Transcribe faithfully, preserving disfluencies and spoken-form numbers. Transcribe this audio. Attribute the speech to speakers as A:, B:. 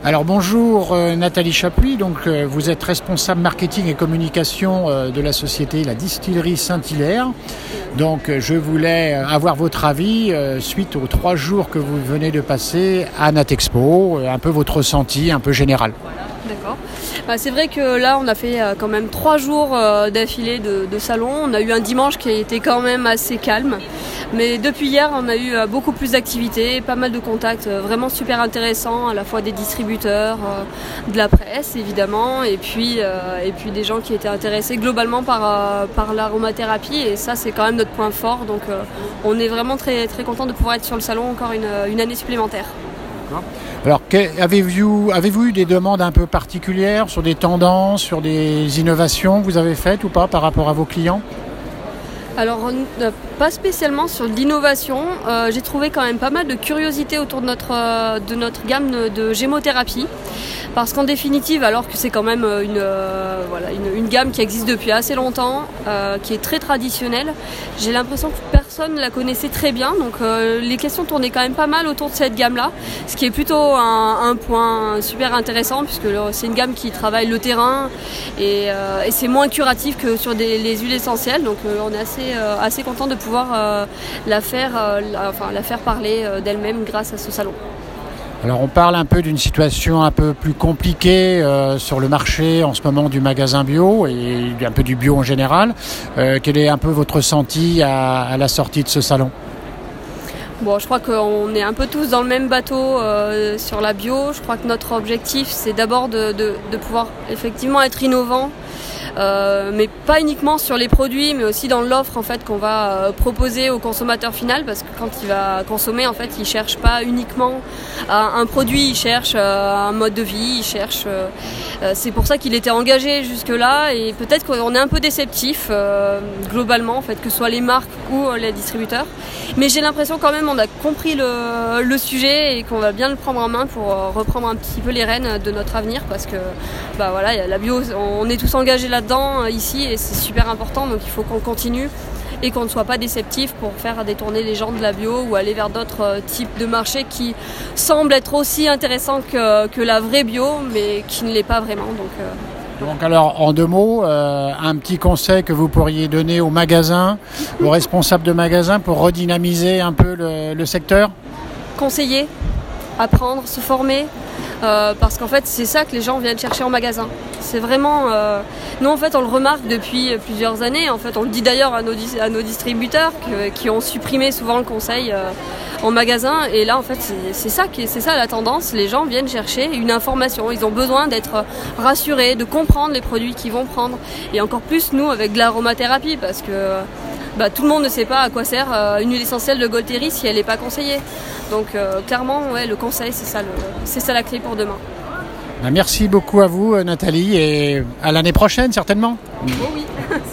A: Alors bonjour euh, Nathalie Chapuis, donc euh, vous êtes responsable marketing et communication euh, de la société La Distillerie Saint-Hilaire. Donc euh, je voulais avoir votre avis euh, suite aux trois jours que vous venez de passer à Natexpo, euh, un peu votre ressenti un peu général.
B: D'accord. Bah, c'est vrai que là on a fait euh, quand même trois jours euh, d'affilée de, de salon. On a eu un dimanche qui a été quand même assez calme. Mais depuis hier on a eu euh, beaucoup plus d'activités, pas mal de contacts euh, vraiment super intéressants, à la fois des distributeurs, euh, de la presse évidemment, et puis, euh, et puis des gens qui étaient intéressés globalement par, euh, par l'aromathérapie, et ça c'est quand même notre point fort. Donc euh, on est vraiment très, très content de pouvoir être sur le salon encore une, une année supplémentaire.
A: Alors, avez-vous, avez-vous eu des demandes un peu particulières sur des tendances, sur des innovations que vous avez faites ou pas par rapport à vos clients ?
B: Alors, euh, pas spécialement sur l'innovation. Euh, j'ai trouvé quand même pas mal de curiosité autour de notre, euh, de notre gamme de, de gémothérapie. Parce qu'en définitive, alors que c'est quand même une, euh, voilà, une, une gamme qui existe depuis assez longtemps, euh, qui est très traditionnelle, j'ai l'impression que personne la connaissait très bien. Donc euh, les questions tournaient quand même pas mal autour de cette gamme-là, ce qui est plutôt un, un point super intéressant, puisque c'est une gamme qui travaille le terrain et, euh, et c'est moins curatif que sur des, les huiles essentielles. Donc euh, on est assez, euh, assez content de pouvoir euh, la, faire, euh, la, enfin, la faire parler euh, d'elle-même grâce à ce salon.
A: Alors on parle un peu d'une situation un peu plus compliquée euh, sur le marché en ce moment du magasin bio et un peu du bio en général. Euh, quel est un peu votre ressenti à, à la sortie de ce salon ?
B: Bon, je crois qu'on est un peu tous dans le même bateau euh, sur la bio. Je crois que notre objectif, c'est d'abord de, de, de pouvoir effectivement être innovant. Euh, mais pas uniquement sur les produits, mais aussi dans l'offre en fait qu'on va euh, proposer au consommateur final, parce que quand il va consommer, en fait, il cherche pas uniquement euh, un produit, il cherche euh, un mode de vie, il cherche. Euh, euh, c'est pour ça qu'il était engagé jusque là, et peut-être qu'on est un peu déceptif euh, globalement, en fait, que ce soit les marques ou euh, les distributeurs. Mais j'ai l'impression quand même on a compris le, le sujet et qu'on va bien le prendre en main pour euh, reprendre un petit peu les rênes de notre avenir, parce que bah voilà, la bio, on est tous engagés là-dedans ici et c'est super important, donc il faut qu'on continue et qu'on ne soit pas déceptif pour faire détourner les gens de la bio ou aller vers d'autres types de marchés qui semblent être aussi intéressants que, que la vraie bio, mais qui ne l'est pas vraiment. Donc, euh,
A: donc alors en deux mots, euh, un petit conseil que vous pourriez donner aux magasins, aux responsables de magasins pour redynamiser un peu le, le secteur ?
B: Conseiller, apprendre, se former. Euh, parce qu'en fait c'est ça que les gens viennent chercher en magasin. C'est vraiment euh... nous en fait on le remarque depuis plusieurs années. En fait on le dit d'ailleurs à nos, di- à nos distributeurs que, qui ont supprimé souvent le conseil euh, en magasin, et là en fait c'est, c'est ça qui est, c'est ça la tendance. Les gens viennent chercher une information, ils ont besoin d'être rassurés, de comprendre les produits qu'ils vont prendre, et encore plus nous avec de l'aromathérapie, parce que bah, tout le monde ne sait pas à quoi sert euh, une huile essentielle de Gaultheris si elle n'est pas conseillée. Donc euh, clairement, ouais, le conseil, c'est ça, le, c'est ça la clé pour demain.
A: Merci beaucoup à vous Nathalie, et à l'année prochaine certainement.
B: Oh oui.